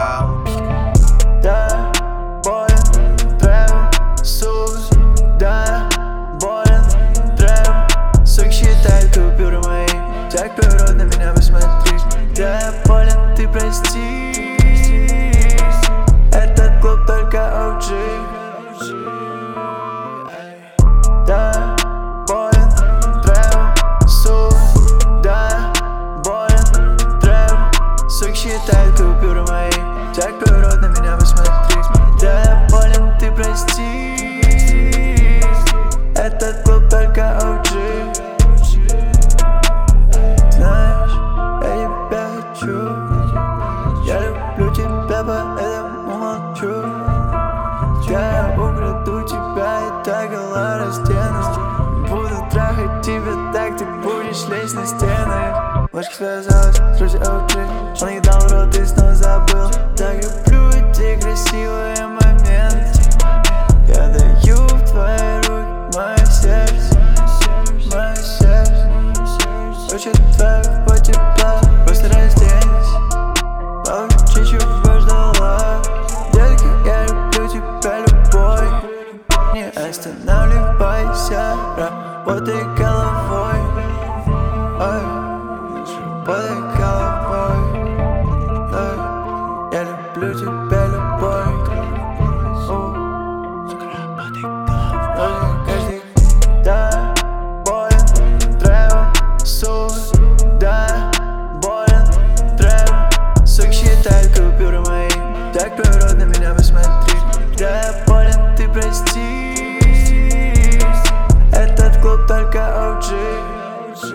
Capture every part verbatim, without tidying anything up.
Да, болен, трэп, сус. Да, болен, трэп. Суки считают купюры мои. Так природа на меня посмотри. Да, болен, ты прости. Этот клуб только о джи. Да, болен, трэп, сус. Да, болен, трэп. Суки считают купюры мои. Так природа на меня посмотри. Да, болен, ты прости. Этот клуб только о джи. Знаешь, я тебя хочу. Я люблю тебя, поэтому молчу. Я украду тебя и так голова растяну. Буду трахать тебя так, ты будешь лезть на стены. Ложка связалась с друзья о джи. Он ей дал рот и снова забыл. Так люблю эти красивые моменты. Я даю в твои руки мое сердце, мое сердце. Хочет твоих по тепла, просто разденься. Получи, чего ждала. Детка, я люблю тебя любой. Не останавливайся, работай головой. Ой, работай головой. Ой, я люблю тебя любой. Каждый, да, болен, трэп, сус. Да, болен, трэп. Суки считают купюры мои. Так природа на меня посмотри. Да, болен, ты прости. Этот клуб только о джи.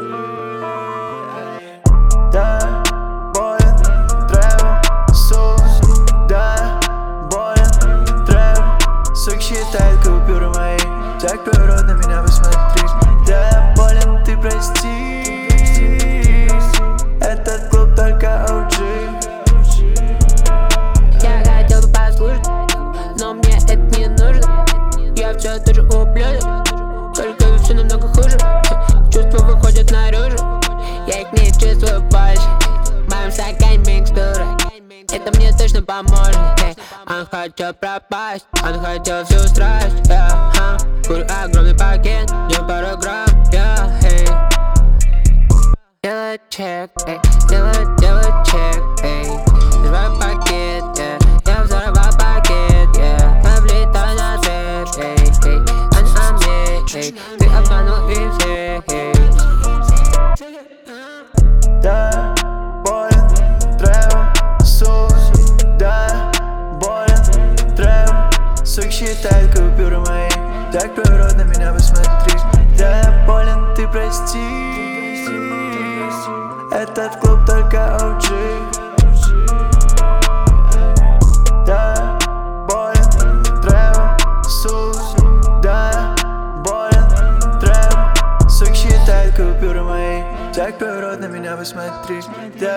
Да, болен, трэп, сус. Да, болен, трэп. Суки считают купюры мои. Так природа на меня посмотри. Да, болен, ты прости. Этот клуб только о джи. Я хотел бы послушать, но мне это не нужно. Я все тоже ублюдок, только все намного хуже. Чувства выходят наружу, я их не чувствую больше. В моем стакане микстура, это мне точно поможет. Эй, он хотел пропасть, он хотел всю страсть. Yeah, huh? Курю огромный пакет, не пару грамм. Yeah, hey. Делаю чек, эй, делаю, делаю чек, эй. Взрываю пакет, yeah. Я взорвал пакет, yeah. Я влетаю на свет, эй, эй. Они о мне, эй. Ты обманул их всех, эй. Да, болен, трэп, сус. Да, болен, трэп. Суки считают купюры мои. Так природа на меня посмотри. Да, болен, ты прости. Этот клуб только о джи. Да, болен, трэп, сус. Да, болен, трэп. Суки считают купюры мои. Так природа на меня посмотри. Да,